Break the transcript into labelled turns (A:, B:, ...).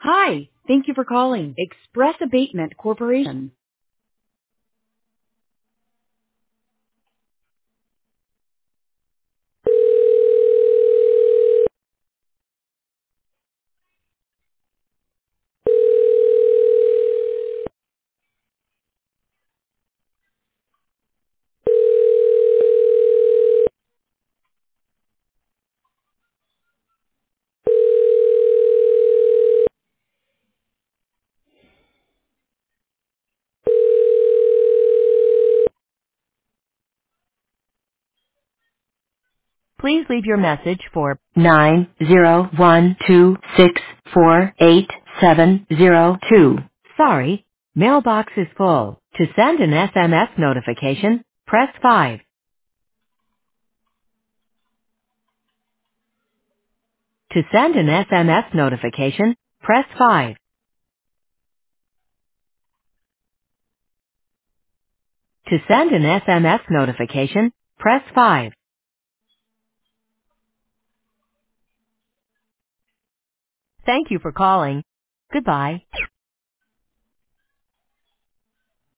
A: Hi, thank you for calling Express Abatement Corporation. Please leave your message for 901264870. Sorry, mailbox is full. To send an SMS notification, press 5. To send an SMS notification, press 5. To send an SMS notification, press 5. Thank you for calling. Goodbye.